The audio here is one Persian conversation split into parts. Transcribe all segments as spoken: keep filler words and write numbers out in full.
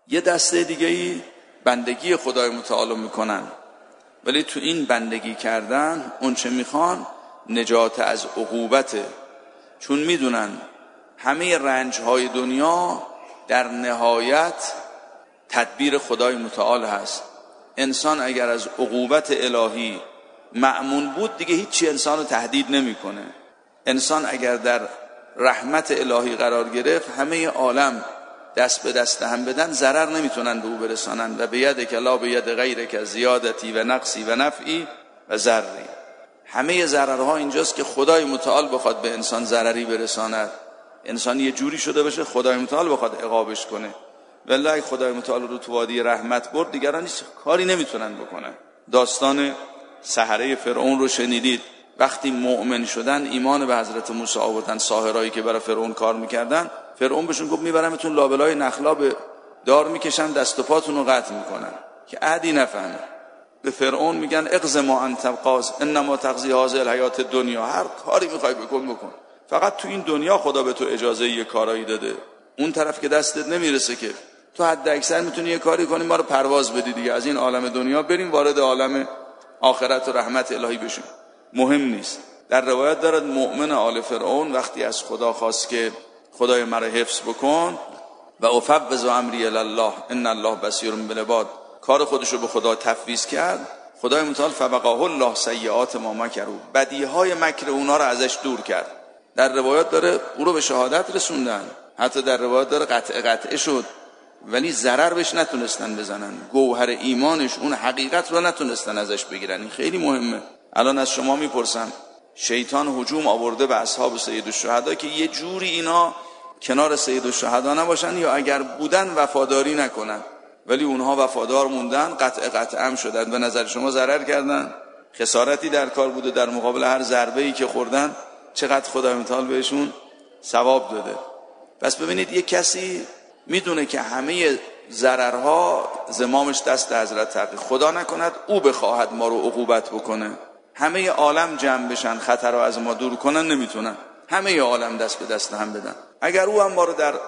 یه دسته دیگه‌ای بندگی خدای متعال میکنن، ولی تو این بندگی کردن اون چه میخوان نجات از عقوبته، چون میدونن همه رنجهای دنیا در نهایت تدبیر خدای متعال هست. انسان اگر از عقوبت الهی مأمون بود دیگه هیچی انسان رو تهدید نمیکنه. انسان اگر در رحمت الهی قرار گرفت همه عالم دست به دست هم بدن ضرر نمیتونن به او برسانن. و به ید کلا به ید غیره که زیادتی و نقصی و نفعی و ضرری. همه ضررها اینجاست که خدای متعال بخواد به انسان ضرری برساند. انسان یه جوری شده باشه خدای متعال بخواد عقابش کنه. والله خدای متعال رو تو وادی رحمت برد دیگران هیچ کاری نمیتونن بکنن. داستان سحره فرعون رو شنیدید. وقتی مؤمن شدن ایمان به حضرت موسی آوردن، ساحرایی که برای فرعون کار میکردن، فرعون بهشون گفت میبرمتون لابلای نخلا به دار میکشن دست و پاتون رو قطع میکنن که عهدی نفهمه. به فرعون میگن اقض ما انت قاض انما تقضی هذه الحیات دنیا، هر کاری میخوای بکن بکن، فقط تو این دنیا خدا به تو اجازه یه کارایی داده، اون طرف که دستت نمیرسه که تو حد اکثر میتونی یه کاری کنی ما رو پرواز بدی دیگه، از این عالم دنیا بریم وارد عالم آخرت و رحمت الهی بشیم، مهم نیست. در روایت دارد مؤمن آل فرعون وقتی از خدا خواست که خدای مرا حفظ بکن و افوض امری الی الله ان الله بصیر بالعباد، کار خودش رو به خدا تفویض کرد، خدای متعال فوقاه الله سیئات ما مکروا، بدیهای مکر اونا رو ازش دور کرد. در روایت داره او رو به شهادت رسوندن، حتی در روایت داره قطع قطعه شد ولی ضرر بهش نتونستن بزنن، گوهر ایمانش اون حقیقت رو نتونستن ازش بگیرن. این خیلی مهمه. الان از شما میپرسم شیطان هجوم آورده به اصحاب سید الشهدا که یه جوری اینا کنار سید الشهدا نباشن یا اگر بودن وفاداری نکنن، ولی اونها وفادار موندن، قطع قطع هم شدن. به نظر شما ضرر کردن؟ خسارتی در کار بوده؟ در مقابل هر ضربه‌ای که خوردن چقدر خدای متعال بهشون ثواب داده. پس ببینید یک کسی میدونه که همه ضررها زمامش دست حضرت تقی، خدا نکند او بخواهد ما رو عقوبت بکنه، همه عالم جمع بشن خطر رو از ما دور کنن نمیتونن، همه عالم دست به دست هم بدن. اگر او هم ما رو در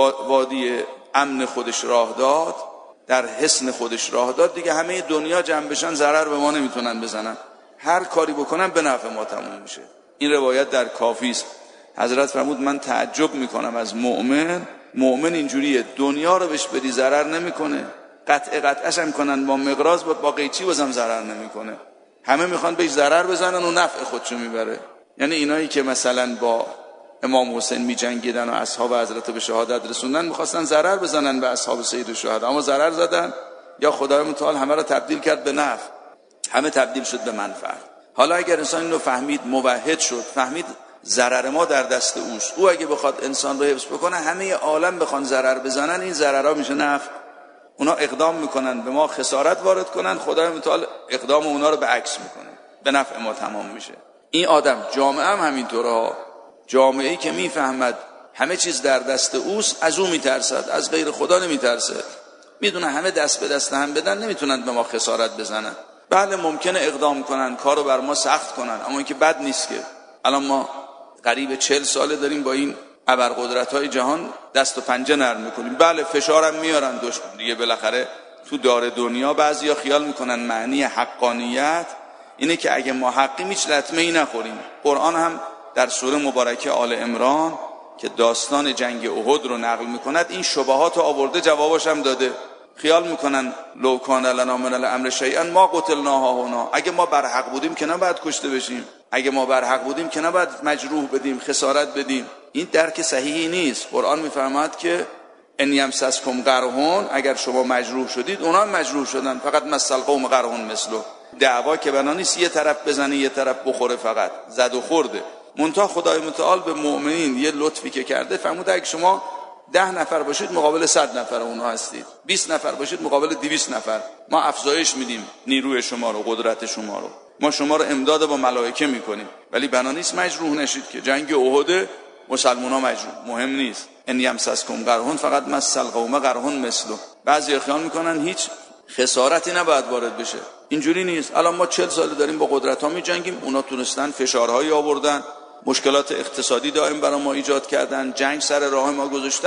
وادی امن خودش راه داد، در حصن خودش راه داد، دیگه همه دنیا جمع بشن ضرر به ما نمیتونن بزنن، هر کاری بکنن به نفع ما تموم میشه. این روایت در کافی است. حضرت فرمود من تعجب میکنم از مؤمن، مؤمن اینجوریه دنیا رو بهش بدی ضرر نمیکنه، قطع قطعش هم کنن با مقراض با قیچی بازم ضرر نمیکنه، همه میخوان بهش ضرر بزنن و نفع خودشو میبره. یعنی اینایی که مثلا با امام حسین میجنگیدن و اصحاب حضرت به شهادت رسوندن میخواستن ضرر بزنن به اصحاب سید الشهدا، اما ضرر زدن یا خدای متعال همه رو تبدیل کرد به نفع، همه تبدیل شد به منفعت. حالا اگر انسان اینو فهمید، موحد شد، فهمید ضرر ما در دست اوست، او اگه بخواد انسان رو حفظ بکنه همه عالم بخوان ضرر بزنن، این ضررها میشه نفع. اونا اقدام میکنن به ما خسارت وارد کنن، خدای متعال اقدام اونا رو به عکس میکنه، به نفع ما تمام میشه. این آدم جامعه هم همینطوره ها، جامعه‌ای که میفهمد همه چیز در دست اوست از او میترسد، از غیر خدا نمیترسه، میدونه همه دست به دست هم بدن نمیتونن به ما خسارت بزنن. بله ممکنه اقدام کنن کارو بر ما سخت کنن، اما این که بد نیست که. الان ما قریب چهل ساله داریم با این ابرقدرت‌های جهان دست و پنجه نرم میکنیم. بله فشارم میارن دشمن دیگه، بالاخره تو دار دنیا بعضیا خیال میکنن معنی حقانیت اینه که اگه ما حقیم هیچ لطمه‌ای نخوریم. قرآن هم در سوره مبارکه آل عمران که داستان جنگ احد رو نقل میکند این شبهات رو آورده، جوابش هم داده. خیال میکنن لو کان لنا من الامر شیئا ما قتلنا هنا، اگه ما بر حق بودیم که نباید کشته بشیم، اگه ما بر حق بودیم که نباید مجروح بدیم، خسارت بدیم. این درک صحیحی نیست. قرآن میفرماد که ان یمسسکم قرحون، اگر شما مجروح شدید اونا هم مجروح شدن، فقط مثل قوم قرحون مثلو. دعوا که بنا نیست یه طرف بزنه یه طرف بخوره، فقط زد و خورده. منتها خدای متعال به مؤمنین یه لطفی که کرده، فرموده اگه شما ده نفر باشید مقابل صد نفر اونها هستید، بیست نفر باشید مقابل دویست نفر، ما افزایش میدیم نیروی شما رو، قدرت شما رو، ما شما رو امداد با ملائکه میکنیم، ولی بنا نیست مجروح نشید که. جنگ احد مسلمان‌ها مجروح مهم نیست. ان یمسسکم قرحون فقط مثل قوم قرحون مثلو. بعضی خیال میکنن هیچ خسارتی نباید وارد بشه، اینجوری نیست. الان ما چهل سال داریم با قدرت‌ها میجنگیم، اونا تونستن فشارهایی آوردن، مشکلات اقتصادی دائم برای ما ایجاد کردن، جنگ سر راه ما گذاشتن،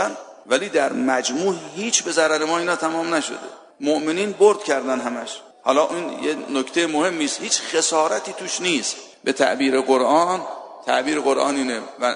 ولی در مجموع هیچ به ضرر ما اینا تمام نشده. مؤمنین برد کردن همش. حالا این یه نکته مهمی است، هیچ خسارتی توش نیست. به تعبیر قرآن، تعبیر قرآن اینه و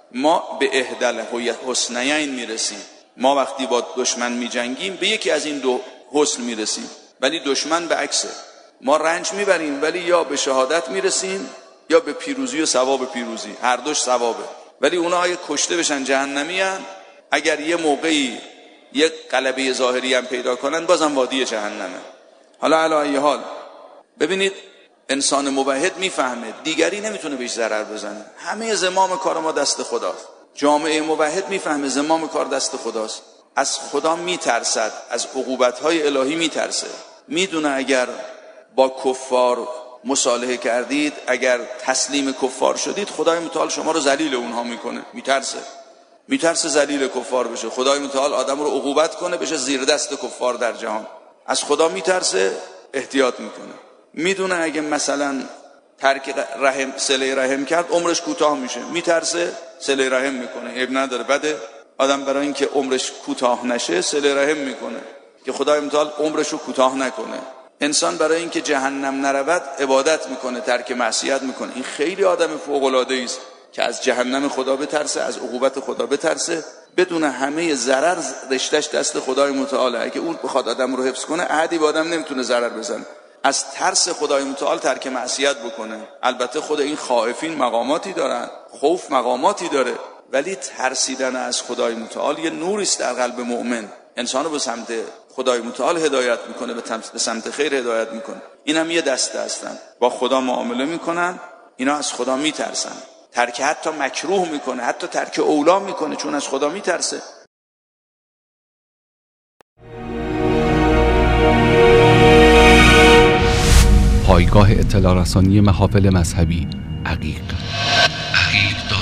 ما به احدل حسنیین میرسیم. ما وقتی با دشمن میجنگیم به یکی از این دو حسن میرسیم، ولی دشمن به عکسه. ما رنج میبریم ولی یا به شهادت میرسیم یا به پیروزی و ثواب پیروزی، هر دوش ثوابه. ولی اونا اگه کشته بشن جهنمی هن، اگر یه موقعی یک غلبه ظاهری هم پیدا کنن بازم وادی جهنمه. حالا علی ای حال ببینید، انسان موحد میفهمه دیگری نمیتونه بهش ضرر بزنه. همه زمام کار ما دست خداست. جامعه موحد میفهمه زمام کار دست خداست. از خدا میترسد، از عقوبت‌های الهی میترسه. میدونه اگر با کفار مصالحه کردید، اگر تسلیم کفار شدید، خدای متعال شما رو ذلیل اونها میکنه. میترسه میترسه ذلیل کفار بشه. خدای متعال آدم رو عقوبت کنه بشه زیر دست کفار در جهان. از خدا میترسه، احتیاط میکنه. میدونه اگه مثلا ترک رحم صله رحم کرد عمرش کوتاه میشه، میترسه صله رحم میکنه. عیب نداره، بده آدم برای اینکه عمرش کوتاه نشه صله رحم میکنه که خدای متعال عمرش رو کوتاه نکنه. انسان برای اینکه جهنم نرود عبادت میکنه، ترک معصیت میکنه. این خیلی آدم فوق العاده است که از جهنم خدا بترسه، از عقوبت خدا بترسه، بدون همه ضرر رشتهش دست خدای متعال. اگه اون بخواد آدم رو حفظ کنه، احدی به آدم نمیتونه ضرر بزنه. از ترس خدای متعال ترک معصیت بکنه. البته خود این خائفین مقاماتی دارن، خوف مقاماتی داره، ولی ترسیدن از خدای متعال یه نوری است در قلب مؤمن. انسانو به سمت خدای متعال هدایت میکنه، به سمت خیر هدایت میکنه. این هم یه دسته هستن، با خدا معامله میکنن، اینا از خدا میترسن. ترک حتی مکروه میکنه، حتی ترک اولا میکنه، چون از خدا میترسه. پایگاه اطلاع رسانی محافل مذهبی عقیق. عقیق